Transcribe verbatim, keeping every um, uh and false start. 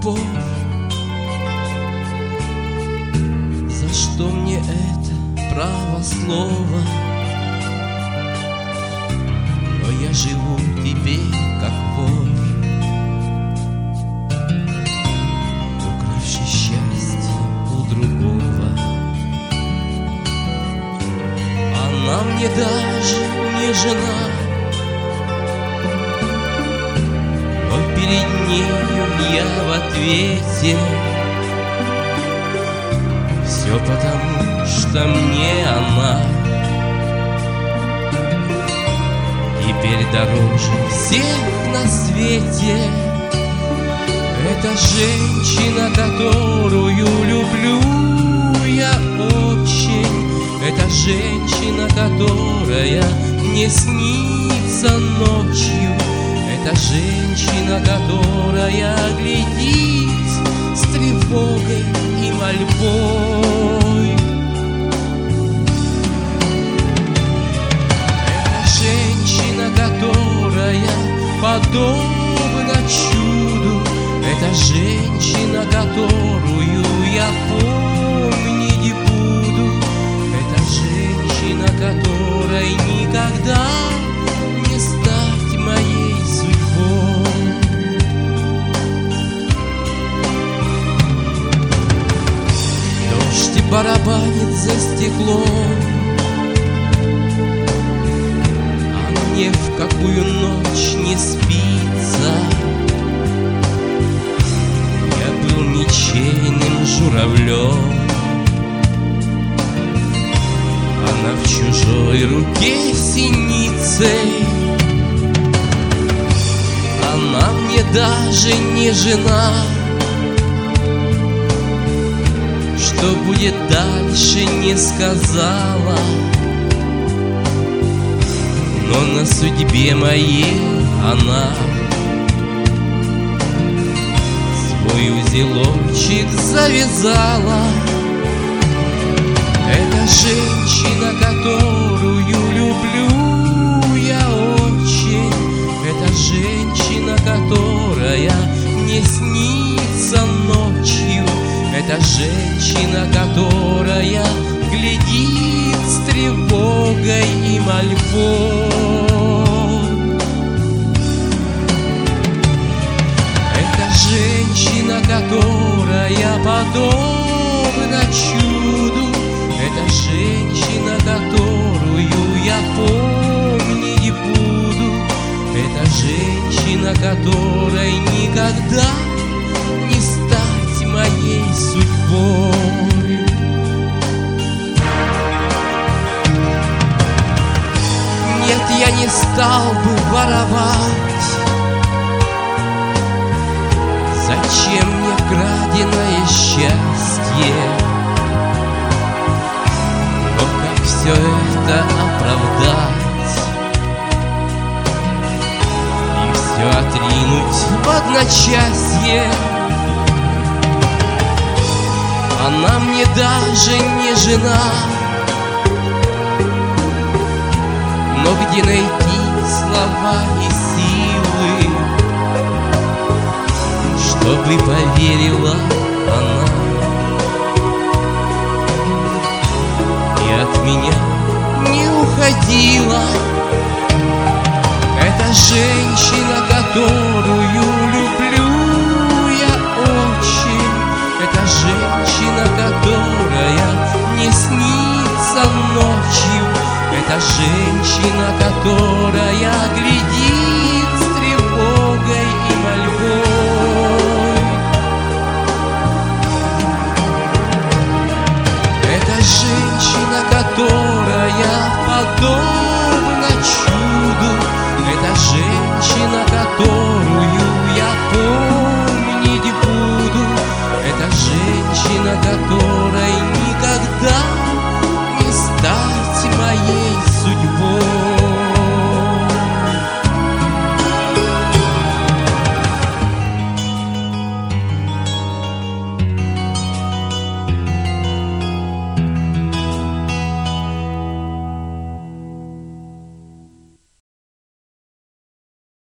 любовь. За что мне это право слова? Но я живу теперь как вор, укравший счастье у другого. Она мне даже не жена, но перед нею я в ответе. Все потому, что мне она теперь дороже всех на свете. Это женщина, которую люблю я очень. Это женщина, которая мне снится ночью. Это женщина, которая глядит с тревогой и мольбой. Это женщина, которая подобна чуду. Это женщина, которую я помнить буду. Это женщина, которой никогда не стать моей судьбой. Дождь барабанит за стеклом, а мне в какую ночь не спится. Я был ничейным журавлем, она в чужой руке синицей. Она мне даже не жена. Что будет дальше, не сказала, но на судьбе моей она свой узелочек завязала. Это женщина, которую люблю я очень. Это женщина, которая мне снится ночью. Это женщина, которая глядит с тревогой и мольбой. Это женщина, которая подобна чуду. Это женщина, которую я помнить буду. Это женщина, которой никогда не стать моей судьбой. Нет, я не стал бы воровать. Зачем мне краденое счастье? Но как все это оправдать и все отринуть в одночасье? Она мне даже не жена, но где найти слова и силы, чтобы поверила она и от меня не уходила? Это женщина, которую люблю я очень. Это женщина, которая мне снится ночью. Это женщина, которая глядит с тревогой и мольбой. Это женщина, которая подобна чуду. Это женщина, которую